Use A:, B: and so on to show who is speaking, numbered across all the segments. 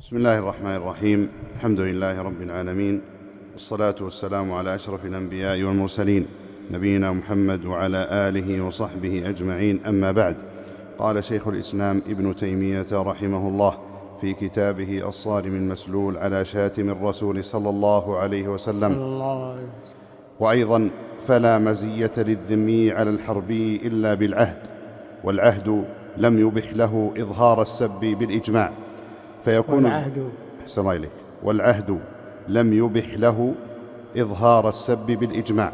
A: بسم الله الرحمن الرحيم. الحمد لله رب العالمين، والصلاة والسلام على أشرف الأنبياء والمرسلين، نبينا محمد وعلى آله وصحبه أجمعين، أما بعد. قال شيخ الإسلام ابن تيمية رحمه الله في كتابه الصارم المسلول على شاتم الرسول صلى الله عليه وسلم: وأيضا فلا مزية للذمي على الحربي إلا بالعهد، والعهد لم يبح له إظهار السب بالإجماع، فيكون والعهد لم يبح له إظهار السب بالإجماع.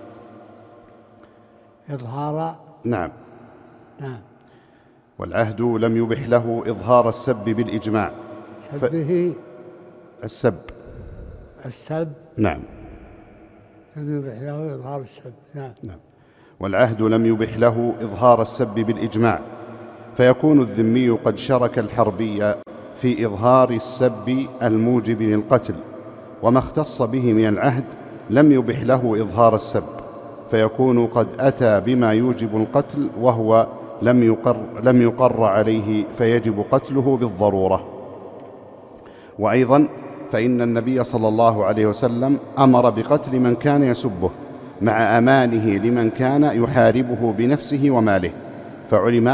A: نعم. والعهد لم يبح له إظهار السب بالإجماع. السب. نعم.
B: لم يبح له إظهار السب.
A: نعم. والعهد لم يبح له إظهار السب بالإجماع، فيكون الذمي قد شرك الحربي في إظهار السب الموجب للقتل، وما اختص به من العهد لم يبح له إظهار السب، فيكون قد أتى بما يوجب القتل وهو لم يقر عليه، فيجب قتله بالضرورة. وأيضا فإن النبي صلى الله عليه وسلم أمر بقتل من كان يسبه مع أمانه لمن كان يحاربه بنفسه وماله، فعلم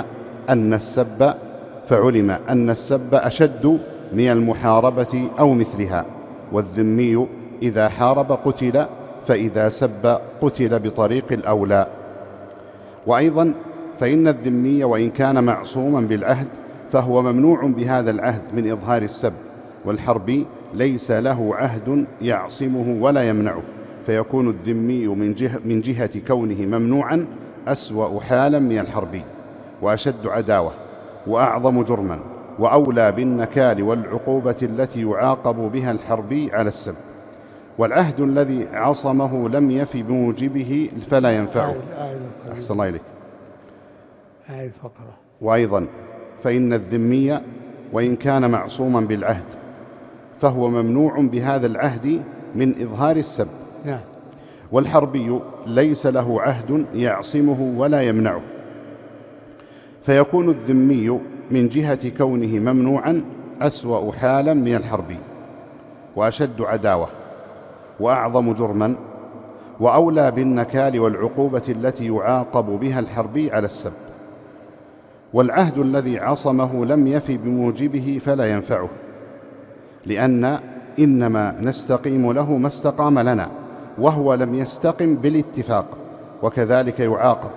A: أن السب أشد من المحاربة أو مثلها، والذمي إذا حارب قتل، فإذا سب قتل بطريق الأولى. وأيضا فإن الذمي وإن كان معصوما بالعهد فهو ممنوع بهذا العهد من إظهار السب، والحربي ليس له عهد يعصمه ولا يمنعه، فيكون الذمي من جهة كونه ممنوعا أسوأ حالا من الحربي، وأشد عداوة، وأعظم جرما، وأولى بالنكال والعقوبة التي يعاقب بها الحربي على السب. والعهد الذي عصمه لم يف بموجبه فلا ينفعه. أحسن الله إليك. وأيضا فإن الذمي وإن كان معصوما بالعهد فهو ممنوع بهذا العهد من إظهار السب، والحربي ليس له عهد يعصمه ولا يمنعه، فيكون الذمي من جهة كونه ممنوعا أسوأ حالا من الحربي، وأشد عداوة، وأعظم جرما، وأولى بالنكال والعقوبة التي يعاقب بها الحربي على السب. والعهد الذي عصمه لم يف بموجبه فلا ينفعه، لأن إنما نستقيم له ما استقام لنا، وهو لم يستقم بالاتفاق، وكذلك يعاقب.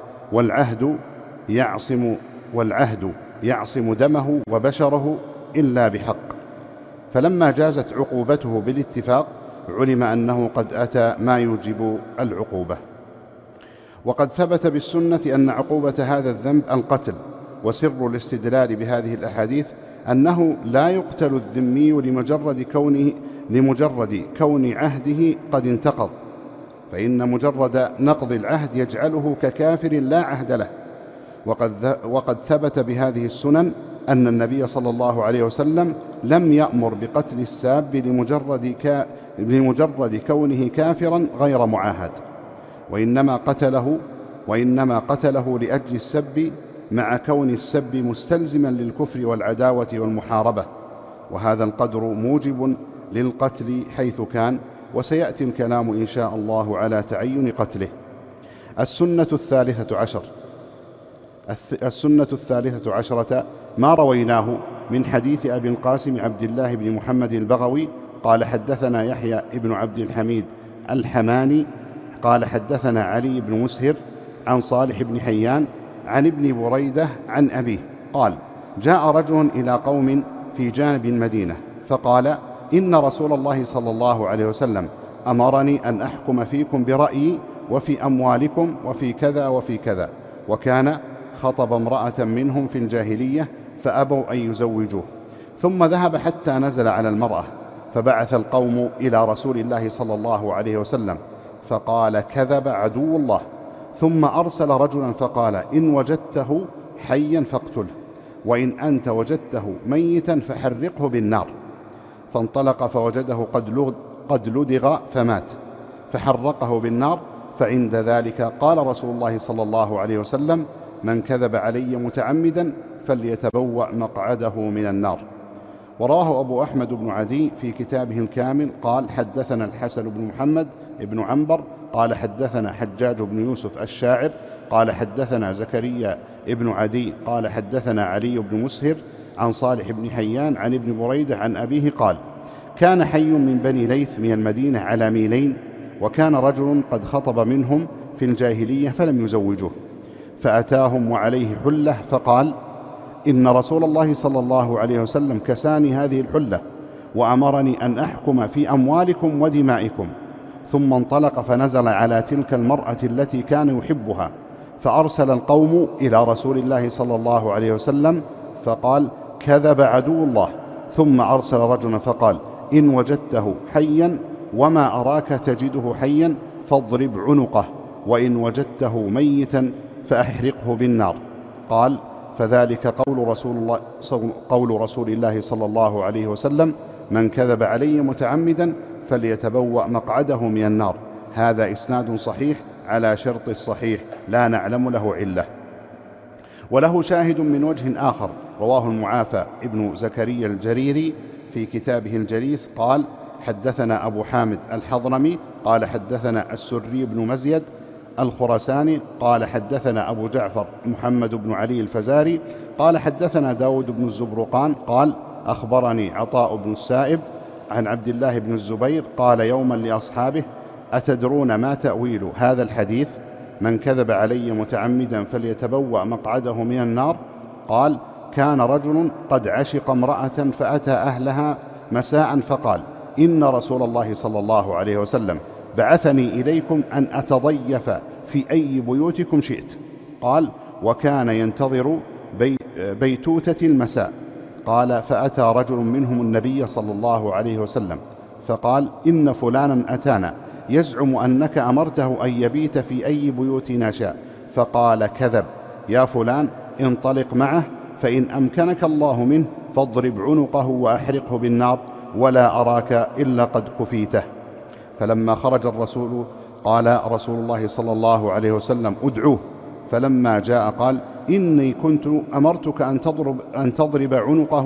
A: والعهد يعصم دمه وبشره إلا بحق، فلما جازت عقوبته بالاتفاق علم أنه قد أتى ما يوجب العقوبة. وقد ثبت بالسنة أن عقوبة هذا الذنب القتل، وسر الاستدلال بهذه الأحاديث أنه لا يقتل الذمي لمجرد كون عهده قد انتقض، فإن مجرد نقض العهد يجعله ككافر لا عهد له. وقد ثبت بهذه السنن أن النبي صلى الله عليه وسلم لم يأمر بقتل الساب لمجرد كونه كافرا غير معاهد، وإنما قتله لأجل السب، مع كون السب مستلزما للكفر والعداوة والمحاربة، وهذا القدر موجب للقتل حيث كان، وسيأتي الكلام إن شاء الله على تعين قتله. السنة الثالثة عشرة ما رويناه من حديث أبي القاسم عبد الله بن محمد البغوي قال حدثنا يحيى بن عبد الحميد الحماني قال حدثنا علي بن مسهر عن صالح بن حيان عن ابن بريدة عن أبيه قال: جاء رجل إلى قوم في جانب المدينة فقال: إن رسول الله صلى الله عليه وسلم أمرني أن أحكم فيكم برأيي وفي أموالكم وفي كذا وفي كذا، وكان خطب امرأة منهم في الجاهلية فأبوا أن يزوجوه، ثم ذهب حتى نزل على المرأة، فبعث القوم إلى رسول الله صلى الله عليه وسلم فقال: كذب عدو الله. ثم أرسل رجلا فقال: إن وجدته حيا فاقتله، وإن أنت وجدته ميتا فحرقه بالنار. فانطلق فوجده قد لدغ فمات، فحرقه بالنار. فعند ذلك قال رسول الله صلى الله عليه وسلم: من كذب علي متعمدا فليتبوأ مقعده من النار. ورواه أبو أحمد بن عدي في كتابه الكامل قال حدثنا الحسن بن محمد بن عنبر قال حدثنا حجاج بن يوسف الشاعر قال حدثنا زكريا بن عدي قال حدثنا علي بن مسهر عن صالح بن حيان عن ابن بريدة عن أبيه قال كان حي من بني ليث من المدينة على ميلين، وكان رجل قد خطب منهم في الجاهلية فلم يزوجوه، فأتاهم وعليه حلة فقال إن رسول الله صلى الله عليه وسلم كساني هذه الحلة وأمرني أن أحكم في أموالكم ودمائكم. ثم انطلق فنزل على تلك المرأة التي كان يحبها، فأرسل القوم إلى رسول الله صلى الله عليه وسلم فقال كذب عدو الله. ثم أرسل رجلا فقال إن وجدته حيا وما أراك تجده حيا فاضرب عنقه، وإن وجدته ميتا فأحرقه بالنار. قال فذلك قول رسول الله صلى الله عليه وسلم من كذب علي متعمدا فليتبوأ مقعده من النار. هذا إسناد صحيح على شرط الصحيح لا نعلم له علة. وله شاهد من وجه آخر رواه المعافى ابن زكريا الجريري في كتابه الجليس قال حدثنا أبو حامد الحضرمي قال حدثنا السري بن مزيد الخرساني قال حدثنا أبو جعفر محمد بن علي الفزاري قال حدثنا داود بن الزبرقان قال أخبرني عطاء بن السائب عن عبد الله بن الزبير قال يوما لأصحابه أتدرون ما تأويل هذا الحديث من كذب علي متعمدا فليتبوأ مقعده من النار؟ قال كان رجل قد عشق امرأة فأتى أهلها مساء فقال إن رسول الله صلى الله عليه وسلم بعثني إليكم أن أتضيف في أي بيوتكم شئت. قال وكان ينتظر بيتوتة المساء. قال فأتى رجل منهم النبي صلى الله عليه وسلم فقال إن فلانا أتانا يزعم أنك أمرته أن يبيت في أي بيوتنا شاء. فقال كذب يا فلان انطلق معه، فإن أمكنك الله منه فاضرب عنقه وأحرقه بالنار ولا أراك إلا قد كفيته. فلما خرج الرسول قال رسول الله صلى الله عليه وسلم ادعوه. فلما جاء قال إني كنت أمرتك أن تضرب عنقه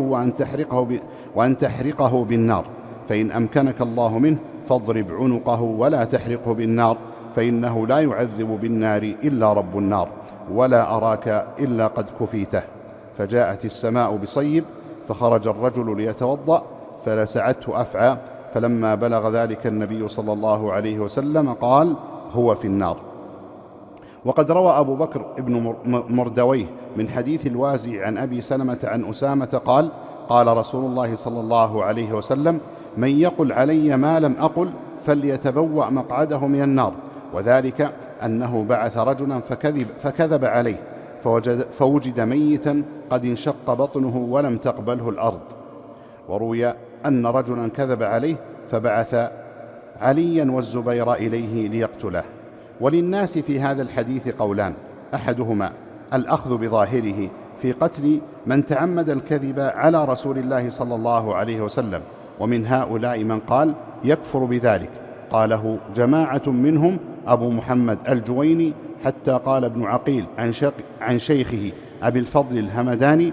A: وأن تحرقه بالنار، فإن أمكنك الله منه فاضرب عنقه ولا تحرقه بالنار، فإنه لا يعذب بالنار إلا رب النار، ولا أراك إلا قد كفيته. فجاءت السماء بصيب، فخرج الرجل ليتوضأ فلسعته أفعى، فلما بلغ ذلك النبي صلى الله عليه وسلم قال هو في النار. وقد روى أبو بكر ابن مردويه من حديث الوازي عن أبي سلمة عن أسامة قال قال رسول الله صلى الله عليه وسلم من يقل علي ما لم أقل فليتبوأ مقعده من النار، وذلك أنه بعث رجلا فكذب عليه فوجد ميتا قد انشق بطنه ولم تقبله الأرض. وروي أن رجلا كذب عليه فبعث عليا والزبير إليه ليقتله. وللناس في هذا الحديث قولان، أحدهما الأخذ بظاهره في قتل من تعمد الكذب على رسول الله صلى الله عليه وسلم، ومن هؤلاء من قال يكفر بذلك، قاله جماعة منهم أبو محمد الجويني، حتى قال ابن عقيل عن شيخه أبي الفضل الهمداني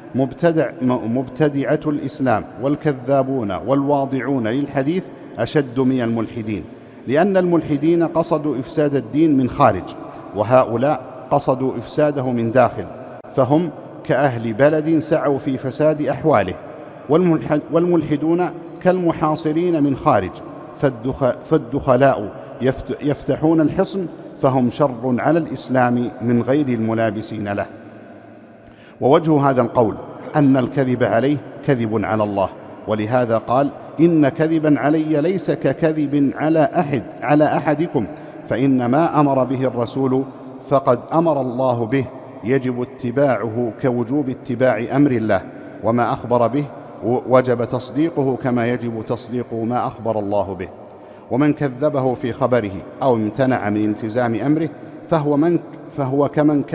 A: مبتدعة الإسلام والكذابون والواضعون للحديث أشد من الملحدين، لأن الملحدين قصدوا إفساد الدين من خارج، وهؤلاء قصدوا إفساده من داخل، فهم كأهل بلد سعوا في فساد أحواله، والملحدون كالمحاصرين من خارج، فالدخلاء يفتحون الحصن، فهم شر على الإسلام من غير الملابسين له. ووجه هذا القول أن الكذب عليه كذب على الله، ولهذا قال إن كذبا علي ليس ككذب على أحدكم، فإن ما أمر به الرسول فقد أمر الله به، يجب اتباعه كوجوب اتباع أمر الله، وما أخبر به وجب تصديقه كما يجب تصديق ما أخبر الله به. ومن كذبه في خبره أو امتنع من التزام أمره فهو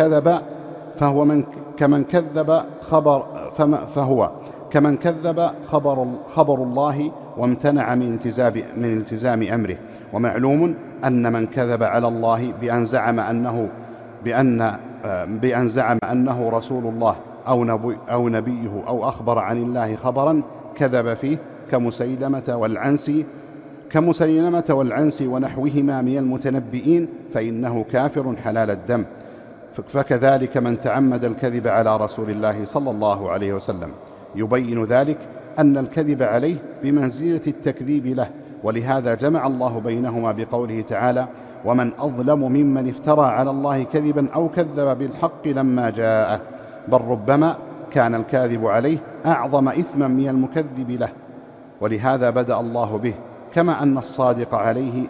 A: كمن كذب خبر الله وامتنع من التزام أمره. ومعلوم أن من كذب على الله بأن زعم أنه رسول الله أو نبيه أو أخبر عن الله خبرا كذب فيه كمسيلمة والعنسي ونحوهما من المتنبئين فإنه كافر حلال الدم. فكذلك من تعمد الكذب على رسول الله صلى الله عليه وسلم. يبين ذلك أن الكذب عليه بمنزلة التكذيب له، ولهذا جمع الله بينهما بقوله تعالى: ومن أظلم ممن افترى على الله كذبا أو كذب بالحق لما جاءه. بل ربما كان الكاذب عليه أعظم إثما من المكذب له، ولهذا بدأ الله به، كما أن الصادق عليه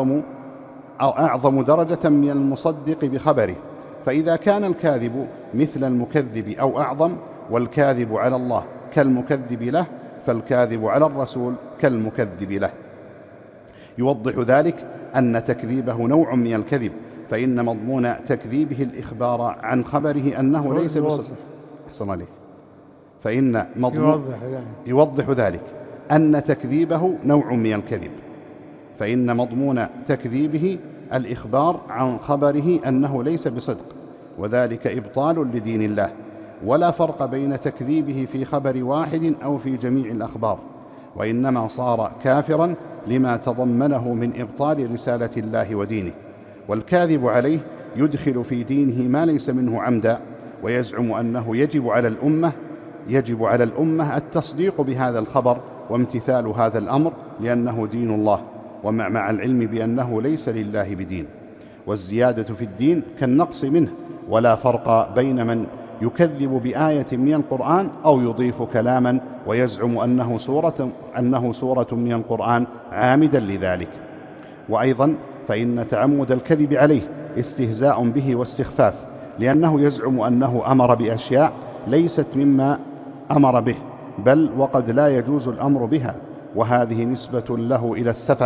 A: أعظم درجة من المصدق بخبره. فإذا كان الكاذب مثل المكذب أو أعظم، والكاذب على الله كالمكذب له، فالكاذب على الرسول كالمكذب له. يوضح ذلك أن تكذيبه نوع من الكذب، فإن مضمون تكذيبه الإخبار عن خبره أنه ليس بصدق. أحسن عليك. فإن يوضح ذلك أن تكذيبه نوع من الكذب، فإن مضمون تكذيبه الإخبار عن خبره أنه ليس بصدق، وذلك إبطال لدين الله. ولا فرق بين تكذيبه في خبر واحد أو في جميع الأخبار، وإنما صار كافرا لما تضمنه من إبطال رسالة الله ودينه. والكاذب عليه يدخل في دينه ما ليس منه عمدا، ويزعم أنه يجب على الأمة التصديق بهذا الخبر وامتثال هذا الأمر لأنه دين الله، ومع العلم بأنه ليس لله بدين. والزيادة في الدين كالنقص منه، ولا فرق بين من يكذب بآية من القرآن أو يضيف كلاما ويزعم أنه سورة من القرآن عامدا لذلك. وأيضا فإن تعمد الكذب عليه استهزاء به واستخفاف، لأنه يزعم أنه أمر بأشياء ليست مما أمر به، بل وقد لا يجوز الأمر بها، وهذه نسبة له إلى السفة،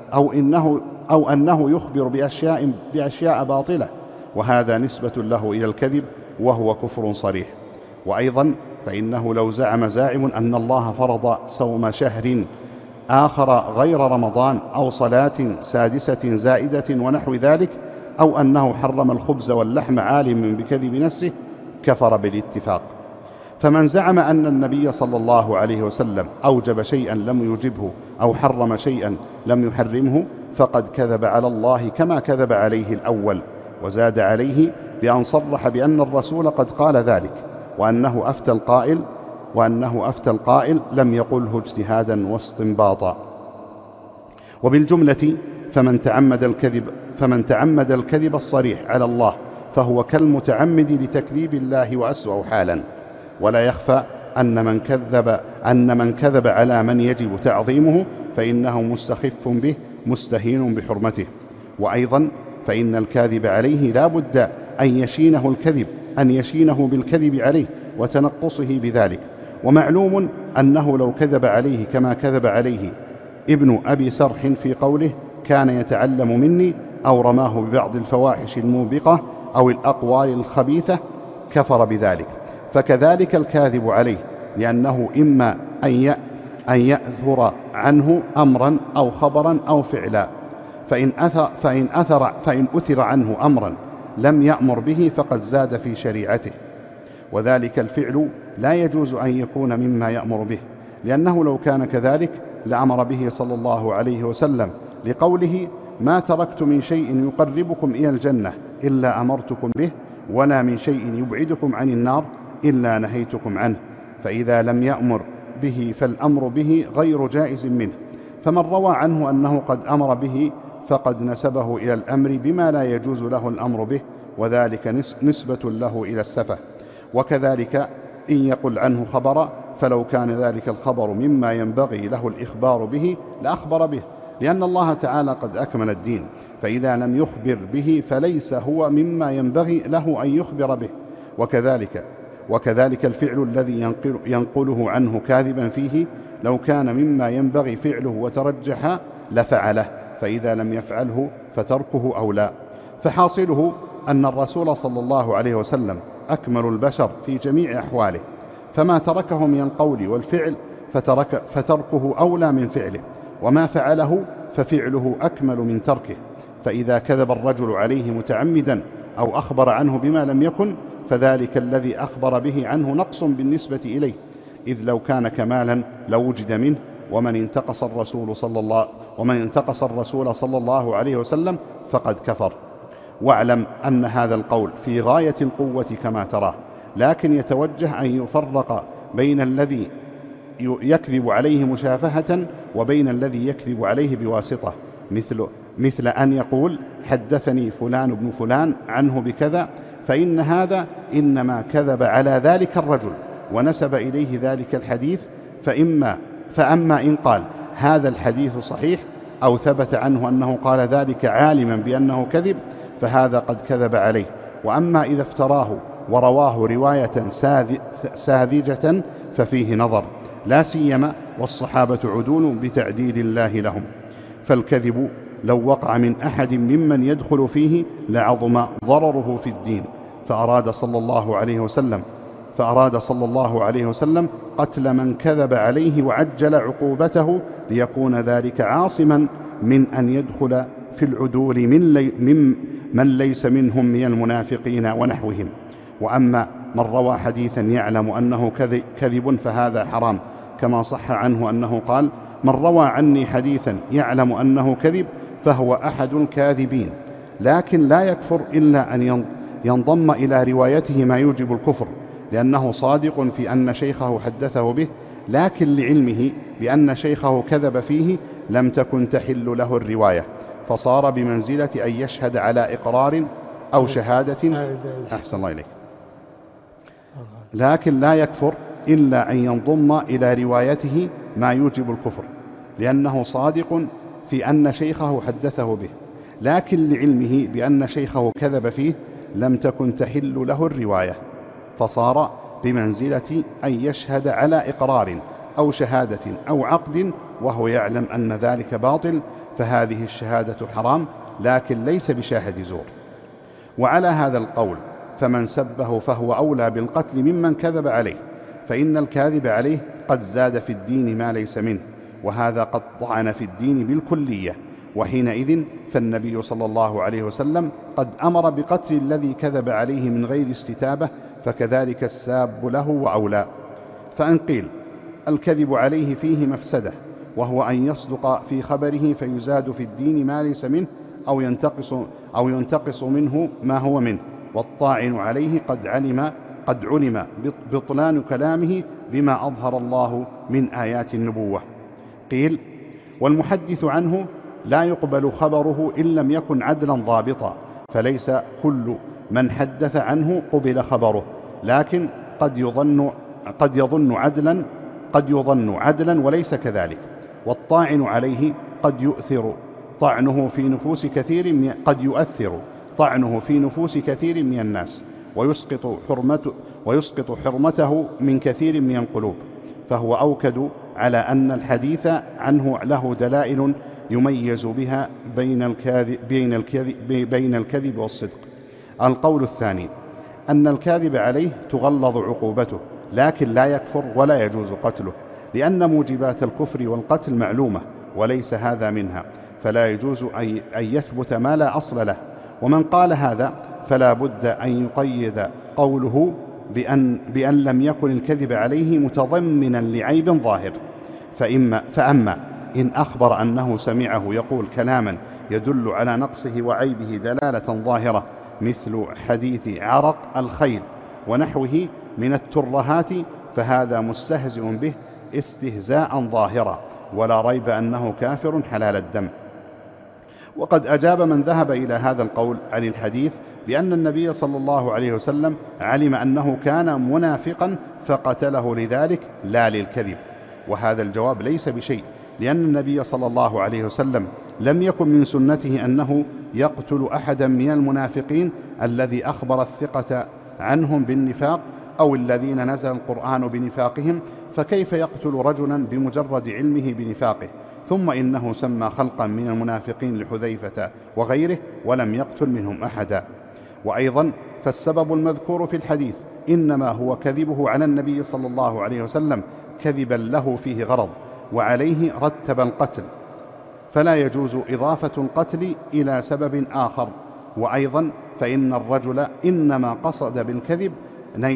A: أو أنه يخبر بأشياء باطلة، وهذا نسبة له إلى الكذب، وهو كفر صريح. وأيضا فإنه لو زعم زاعم أن الله فرض صوم شهر آخر غير رمضان، أو صلاة سادسة زائدة ونحو ذلك، أو أنه حرم الخبز واللحم عالم بكذب نفسه، كفر بالاتفاق. فمن زعم أن النبي صلى الله عليه وسلم أوجب شيئا لم يوجبه، أو حرم شيئا لم يحرمه، فقد كذب على الله كما كذب عليه الأول، وزاد عليه بأن صرح بأن الرسول قد قال ذلك، وأنه أفتى القائل لم يقله اجتهادا واستنباطا. وبالجملة فمن تعمد الكذب الصريح على الله فهو كالمتعمد لتكذيب الله وأسوأ حالا. ولا يخفى أن من كذب على من يجب تعظيمه فإنه مستخف به مستهين بحرمته. وأيضا فإن الكاذب عليه لا بد أن يشينه بالكذب عليه وتنقصه بذلك. ومعلوم أنه لو كذب عليه كما كذب عليه ابن أبي سرح في قوله كان يتعلم مني، أو رماه ببعض الفواحش الموبقة أو الأقوال الخبيثة، كفر بذلك. فكذلك الكاذب عليه، لأنه إما أن يأثر عنه أمرا أو خبرا أو فعلا، فإن أثر عنه أمرا لم يأمر به فقد زاد في شريعته، وذلك الفعل لا يجوز أن يكون مما يأمر به، لأنه لو كان كذلك لأمر به صلى الله عليه وسلم، لقوله ما تركت من شيء يقربكم إلى الجنة إلا أمرتكم به، ولا من شيء يبعدكم عن النار إلا نهيتكم عنه. فإذا لم يأمر به فالأمر به غير جائز منه. فمن روى عنه أنه قد أمر به فقد نسبه إلى الأمر بما لا يجوز له الأمر به، وذلك نسبة له إلى السفة. وكذلك إن يقل عنه خبرا، فلو كان ذلك الخبر مما ينبغي له الإخبار به لأخبر به، لأن الله تعالى قد أكمل الدين، فإذا لم يخبر به فليس هو مما ينبغي له أن يخبر به. وكذلك الفعل الذي ينقله عنه كاذبا فيه، لو كان مما ينبغي فعله وترجح لفعله، فإذا لم يفعله فتركه أولى. فحاصله أن الرسول صلى الله عليه وسلم أكمل البشر في جميع أحواله، فما تركه من القول والفعل فتركه أولى من فعله، وما فعله ففعله أكمل من تركه. فإذا كذب الرجل عليه متعمدا أو أخبر عنه بما لم يكن، فذلك الذي أخبر به عنه نقص بالنسبة إليه، إذ لو كان كمالا لوجد منه، ومن انتقص الرسول صلى الله عليه وسلم فقد كفر. واعلم أن هذا القول في غاية القوة كما تراه، لكن يتوجه أن يفرق بين الذي يكذب عليه مشافهة وبين الذي يكذب عليه بواسطة، مثل أن يقول حدثني فلان بن فلان عنه بكذا، فإن هذا إنما كذب على ذلك الرجل ونسب إليه ذلك الحديث. فأما إن قال هذا الحديث صحيح أو ثبت عنه أنه قال ذلك عالما بأنه كذب، فهذا قد كذب عليه. وأما إذا افتراه ورواه رواية ساذجة ففيه نظر، لا سيما والصحابة عدول بتعديل الله لهم. فالكذب لو وقع من أحد ممن يدخل فيه لعظم ضرره في الدين، فأراد صلى الله عليه وسلم قتل من كذب عليه وعجل عقوبته، ليكون ذلك عاصما من أن يدخل في العدول من ليس منهم من المنافقين ونحوهم. وأما من روى حديثا يعلم أنه كذب فهذا حرام، كما صح عنه أنه قال: من روى عني حديثا يعلم أنه كذب فهو أحد الكاذبين، لكن لا يكفر إلا أن ينضم إلى روايته ما يوجب الكفر، لأنه صادق في أن شيخه حدثه به، لكن لعلمه بأن شيخه كذب فيه لم تكن تحل له الرواية، فصار بمنزلة أن يشهد على إقرار أو شهادة. أحسن الله إليك. لكن لا يكفر إلا أن ينضم إلى روايته ما يوجب الكفر، لأنه صادق في أن شيخه حدثه به، لكن لعلمه بأن شيخه كذب فيه لم تكن تحل له الرواية، فصار بمنزلة أن يشهد على إقرار أو شهادة أو عقد وهو يعلم أن ذلك باطل، فهذه الشهادة حرام، لكن ليس بشاهد زور. وعلى هذا القول فمن سبه فهو أولى بالقتل ممن كذب عليه، فإن الكاذب عليه قد زاد في الدين ما ليس منه، وهذا قد طعن في الدين بالكلية، وحينئذ فالنبي صلى الله عليه وسلم قد أمر بقتل الذي كذب عليه من غير استتابة، فكذلك الساب له وأولى. فإن قيل الكذب عليه فيه مفسدة، وهو أن يصدق في خبره فيزاد في الدين ما ليس منه أو ينتقص منه ما هو منه، والطاعن عليه قد علم بطلان كلامه بما أظهر الله من آيات النبوة. قيل والمحدث عنه لا يقبل خبره إن لم يكن عدلا ضابطا، فليس كل من حدث عنه قبل خبره، لكن قد يظن عدلا وليس كذلك. والطاعن عليه قد يؤثر طعنه في نفوس كثير من الناس، ويسقط حرمته من كثير من القلوب، فهو أوكد على أن الحديث عنه له دلائل يميز بها بين الكذب والصدق. القول الثاني أن الكاذب عليه تغلظ عقوبته، لكن لا يكفر ولا يجوز قتله، لأن موجبات الكفر والقتل معلومة وليس هذا منها، فلا يجوز أن يثبت ما لا أصل له. ومن قال هذا فلا بد أن يقيد قوله بأن لم يكن الكذب عليه متضمنا لعيب ظاهر. فأما إن أخبر أنه سمعه يقول كلاما يدل على نقصه وعيبه دلالة ظاهرة، مثل حديث عرق الخيل ونحوه من الترهات، فهذا مستهزئ به استهزاء ظاهرا، ولا ريب أنه كافر حلال الدم. وقد أجاب من ذهب إلى هذا القول عن الحديث بأن النبي صلى الله عليه وسلم علم أنه كان منافقا فقتله لذلك لا للكذب، وهذا الجواب ليس بشيء، لأن النبي صلى الله عليه وسلم لم يكن من سنته أنه يقتل أحدا من المنافقين الذي أخبر الثقة عنهم بالنفاق أو الذين نزل القرآن بنفاقهم، فكيف يقتل رجلا بمجرد علمه بنفاقه؟ ثم إنه سمى خلقا من المنافقين لحذيفة وغيره ولم يقتل منهم أحدا. وأيضا فالسبب المذكور في الحديث إنما هو كذبه على النبي صلى الله عليه وسلم كذبا له فيه غرض، وعليه رتب القتل، فلا يجوز إضافة القتل إلى سبب آخر. وأيضا فإن الرجل إنما قصد بالكذب نيل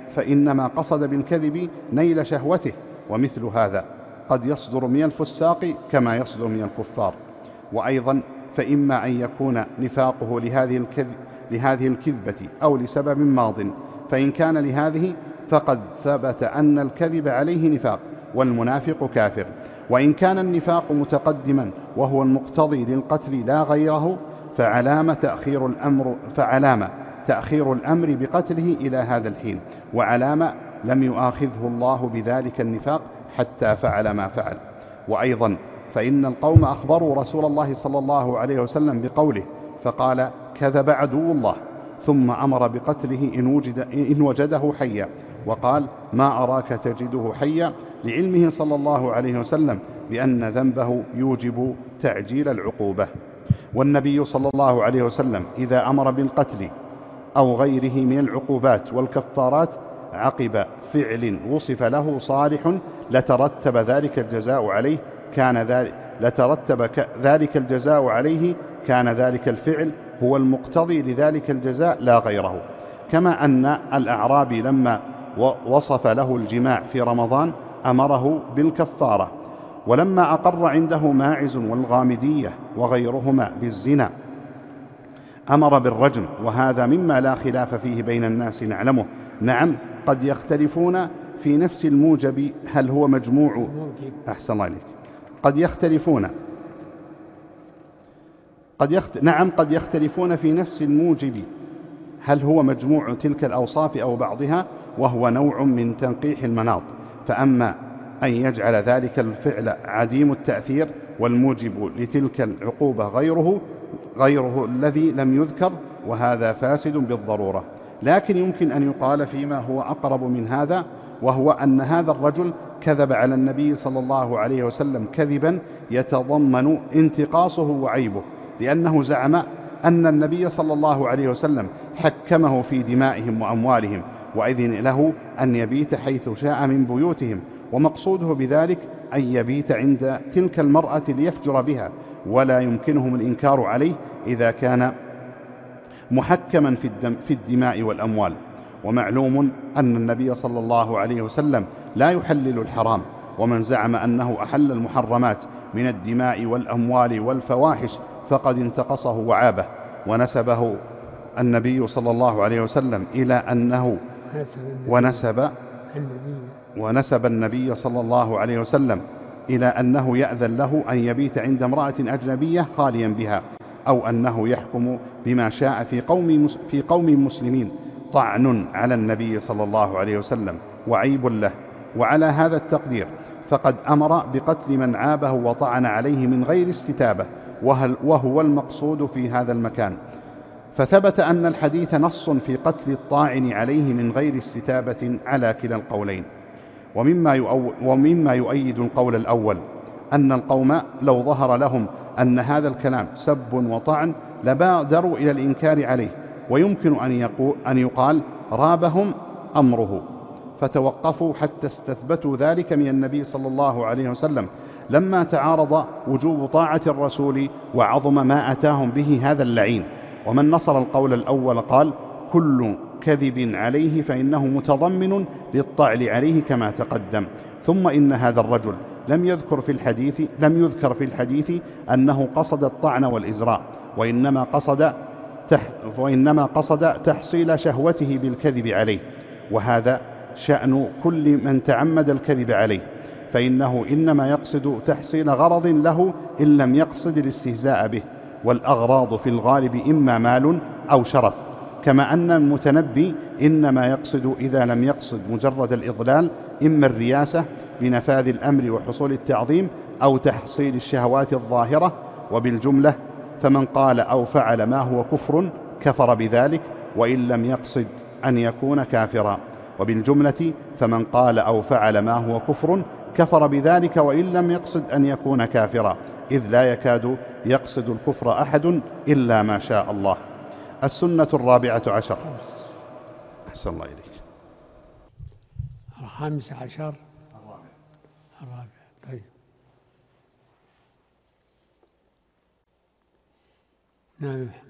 A: فإنما قصد بالكذب نيل شهوته، ومثل هذا قد يصدر من الفساق كما يصدر من الكفار. وأيضا فإما أن يكون نفاقه لهذه الكذبة أو لسبب ماض، فإن كان لهذه فقد ثبت أن الكذب عليه نفاق والمنافق كافر. وإن كان النفاق متقدما وهو المقتضي للقتل لا غيره، فعلام تأخير الأمر بقتله إلى هذا الحين، وعلام لم يؤاخذه الله بذلك النفاق حتى فعل ما فعل. وأيضا فإن القوم أخبروا رسول الله صلى الله عليه وسلم بقوله فقال كذب عدو الله، ثم أمر بقتله إن وجده حيا، وقال ما أراك تجده حيا، لعلمه صلى الله عليه وسلم بأن ذنبه يوجب تعجيل العقوبة. والنبي صلى الله عليه وسلم إذا أمر بالقتل أو غيره من العقوبات والكفارات عقب فعل وصف له صالح لترتب ذلك الجزاء عليه، كان ذلك الفعل هو المقتضي لذلك الجزاء لا غيره. كما أن الأعرابي لما وصف له الجماع في رمضان أمره بالكفارة، ولما أقر عنده ماعز والغامدية وغيرهما بالزنا أمر بالرجم، وهذا مما لا خلاف فيه بين الناس نعلمه. نعم قد يختلفون في نفس الموجب هل هو مجموع أحسن الله عليك قد يختلفون في نفس الموجب هل هو مجموع تلك الأوصاف أو بعضها، وهو نوع من تنقيح المناط. فأما أن يجعل ذلك الفعل عديم التأثير والموجب لتلك العقوبة غيره الذي لم يذكر، وهذا فاسد بالضرورة. لكن يمكن أن يقال فيما هو أقرب من هذا، وهو أن هذا الرجل كذب على النبي صلى الله عليه وسلم كذبا يتضمن انتقاصه وعيبه، لأنه زعم أن النبي صلى الله عليه وسلم حكمه في دمائهم وأموالهم، وإذن له أن يبيت حيث شاء من بيوتهم، ومقصوده بذلك أن يبيت عند تلك المرأة ليفجر بها، ولا يمكنهم الإنكار عليه إذا كان محكما في الدماء والأموال. ومعلوم أن النبي صلى الله عليه وسلم لا يحلل الحرام، ومن زعم أنه أحل المحرمات من الدماء والأموال والفواحش فقد انتقصه وعابه، ونسبه النبي صلى الله عليه وسلم إلى أنه ونسب النبي صلى الله عليه وسلم إلى أنه يأذن له أن يبيت عند امرأة أجنبية خاليا بها، أو أنه يحكم بما شاء في قوم مسلمين، طعن على النبي صلى الله عليه وسلم وعيب له. وعلى هذا التقدير فقد أمر بقتل من عابه وطعن عليه من غير استتابة، وهو المقصود في هذا المكان. فثبت أن الحديث نص في قتل الطاعن عليه من غير استتابة على كلا القولين. ومما يؤيد القول الأول أن القوم لو ظهر لهم أن هذا الكلام سب وطعن لبادروا إلى الإنكار عليه، ويمكن أن يقال رابهم أمره فتوقفوا حتى استثبتوا ذلك من النبي صلى الله عليه وسلم، لما تعارض وجوب طاعة الرسول وعظم ما أتاهم به هذا اللعين. ومن نصر القول الأول قال كل كذب عليه فإنه متضمن للطعن عليه كما تقدم. ثم إن هذا الرجل لم يذكر في الحديث أنه قصد الطعن والإزراء، وإنما قصد تحصيل شهوته بالكذب عليه، وهذا شأن كل من تعمد الكذب عليه، فإنه إنما يقصد تحصيل غرض له إن لم يقصد الاستهزاء به، والأغراض في الغالب إما مال أو شرف، كما أن المتنبي إنما يقصد إذا لم يقصد مجرد الإضلال إما الرياسة بنفاذ الأمر وحصول التعظيم أو تحصيل الشهوات الظاهرة. وبالجملة فمن قال أو فعل ما هو كفر كفر بذلك وإن لم يقصد أن يكون كافرا. وبالجملة فمن قال أو فعل ما هو كفر كفر بذلك وإن لم يقصد أن يكون كافرا، إذ لا يكاد يقصد الكفر أحد إلا ما شاء الله. السنة 14. أحسن الله إليك.
B: 15. الرابع. طيب. نعم.